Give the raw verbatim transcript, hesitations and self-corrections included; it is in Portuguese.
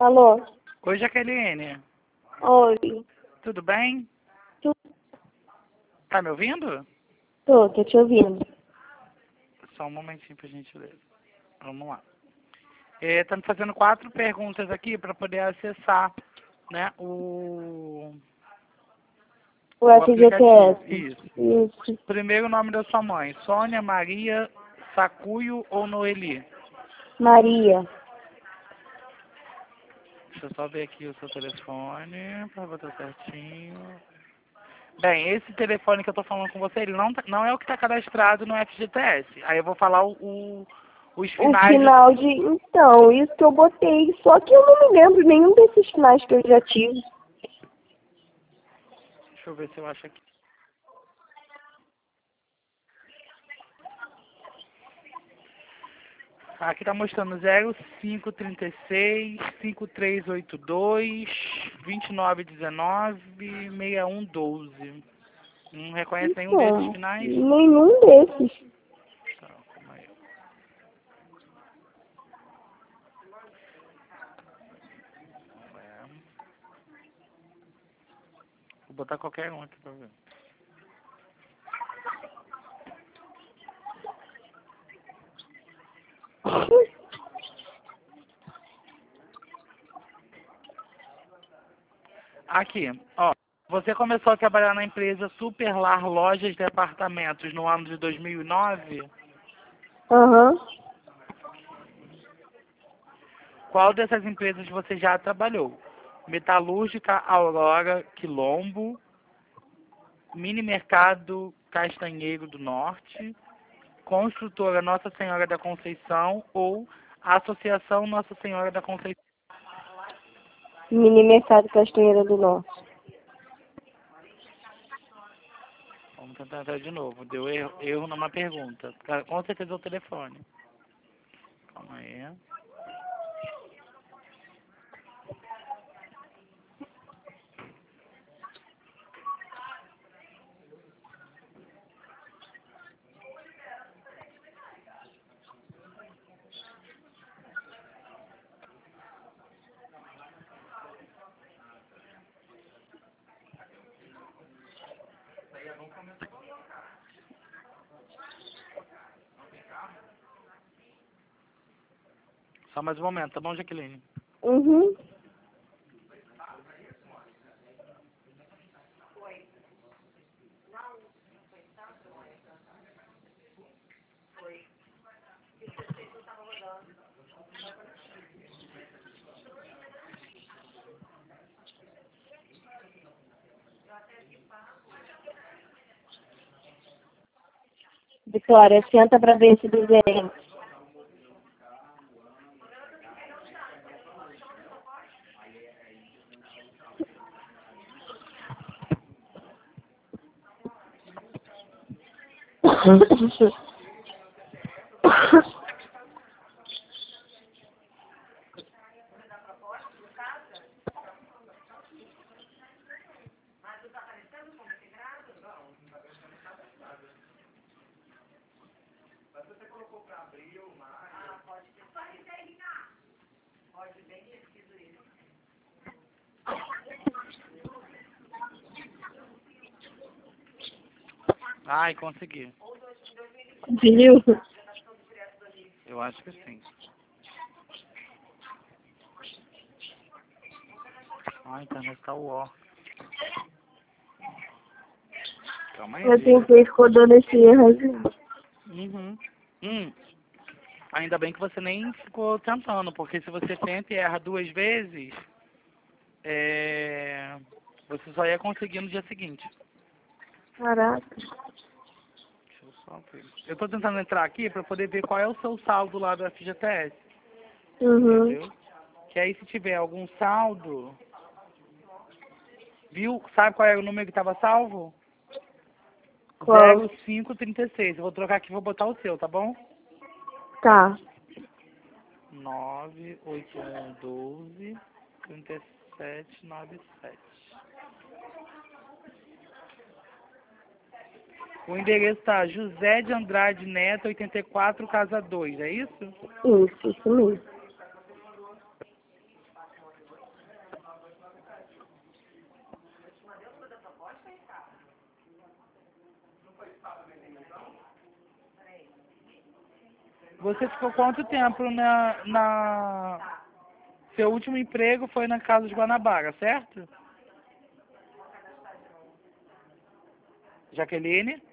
Alô? Oi, Jaqueline. Oi. Tudo bem? Tu... Tá me ouvindo? Tô, tô te ouvindo. Só um momentinho, por gentileza. Vamos lá. Estamos fazendo quatro perguntas aqui para poder acessar, né, o, O o F G T S. aplicativo. Isso. Isso. Primeiro, o nome da sua mãe. Sônia, Maria, Sacuio ou Noeli? Maria. Deixa eu só ver aqui o seu telefone para botar certinho. Bem, esse telefone que eu tô falando com você, ele não, tá- não é o que está cadastrado no F G T S. Aí eu vou falar o, o- os O finais. final de... Então, isso que eu botei. Só que eu não me lembro nenhum desses finais que eu já tive. Deixa eu ver se eu acho aqui. Aqui tá mostrando zero cinco trinta e seis, cinco três oito dois, vinte e nove dezenove, sessenta e um doze. Não reconhece nenhum desses Então, finais? nenhum desses. Tá, calma aí. É. Vou botar qualquer um aqui pra ver. Aqui, ó. Você começou a trabalhar na empresa Superlar Lojas de Apartamentos no ano de dois mil e nove? Aham. Qual dessas empresas você já trabalhou? Metalúrgica Aurora Quilombo, Mini Mercado Castanheiro do Norte, Construtora Nossa Senhora da Conceição ou Associação Nossa Senhora da Conceição? Mini Mercado Castanheira do Norte. Vamos tentar entrar de novo. Deu erro, erro numa pergunta. Com certeza é o telefone. Calma aí. Só mais um momento, tá bom, Jaqueline? Uhum. Vitória, senta pra ver esse desenho. Ai, consegui. Viu? Eu acho que sim. Ai, a internet tá uó. Calma aí, Eu filha. tentei, ficou dando esse erro aí. Uhum. Hum. Ainda bem que você nem ficou tentando, porque se você tenta e erra duas vezes, é... você só ia conseguir no dia seguinte. Caraca. Deixa eu só ver. Eu tô tentando entrar aqui pra poder ver qual é o seu saldo lá do F G T S, Uhum. entendeu? Que aí se tiver algum saldo, viu? Sabe qual é o número que tava salvo? Qual? zero cinco trinta e seis. Eu vou trocar aqui e vou botar o seu, tá bom? Tá. nove oito um doze trinta e sete noventa e sete. O endereço tá José de Andrade Neto, oitenta e quatro, casa dois, é isso? Isso, isso mesmo. Você ficou quanto tempo na, na... Seu último emprego foi na Casa de Guanabara, certo? Jaqueline?